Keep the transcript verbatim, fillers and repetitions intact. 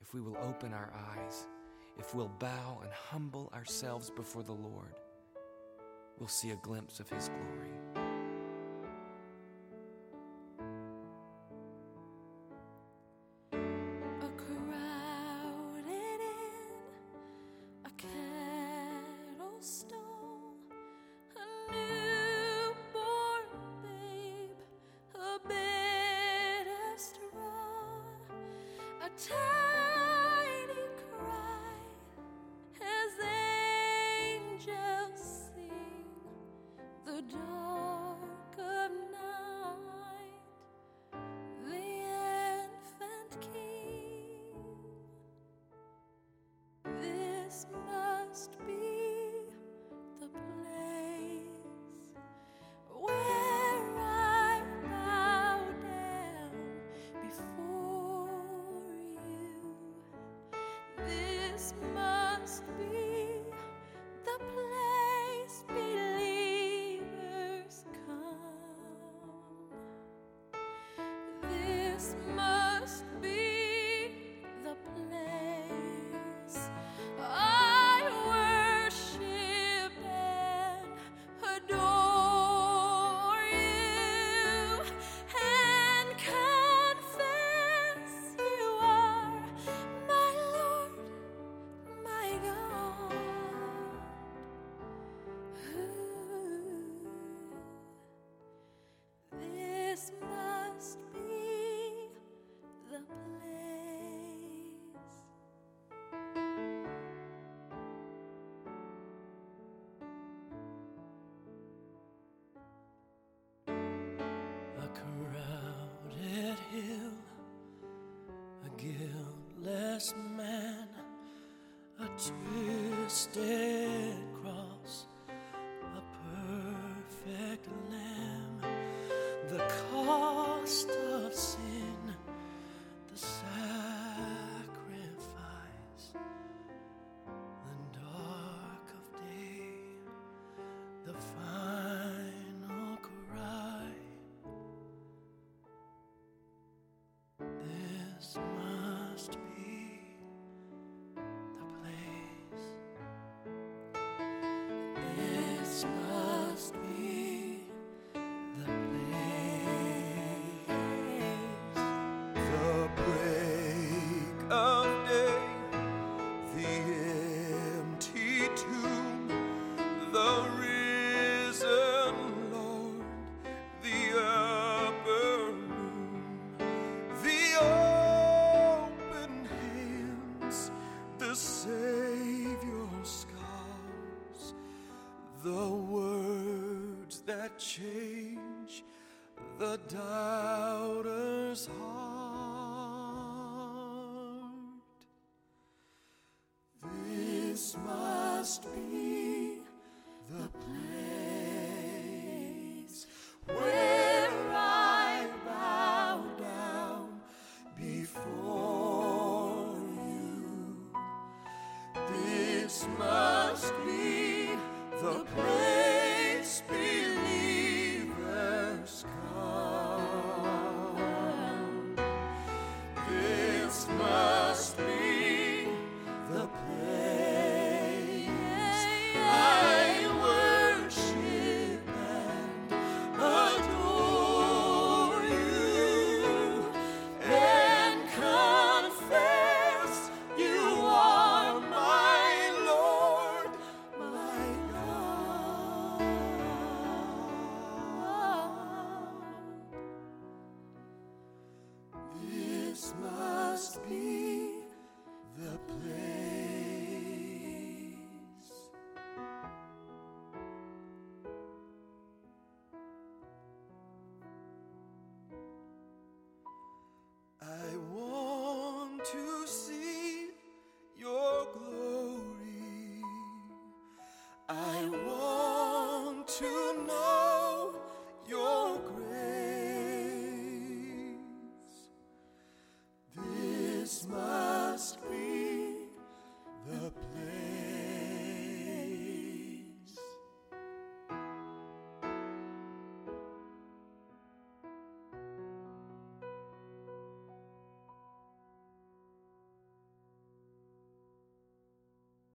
if we will open our eyes, if we'll bow and humble ourselves before the Lord, we'll see a glimpse of His glory. A crowded inn, a cattle stall, a newborn babe, a bed of straw, a tiny cry as angels sing the dark of night, the infant King. This must be the place where I bow down before you. This must be the place believers come. This must be the place I worship and adore you and confess you are my Lord, my God. Ooh. This must be the place. A crowded hill, a guiltless man, a twisted cross, a perfect lamb, the cost of sin, the sacrifice, the dark of day, the final cry. This must be the place. This must be the place. The break of day, the empty tomb, the risen Lord, the upper room, the open hands, the Savior's scars, the words that change the doubter's heart. This must be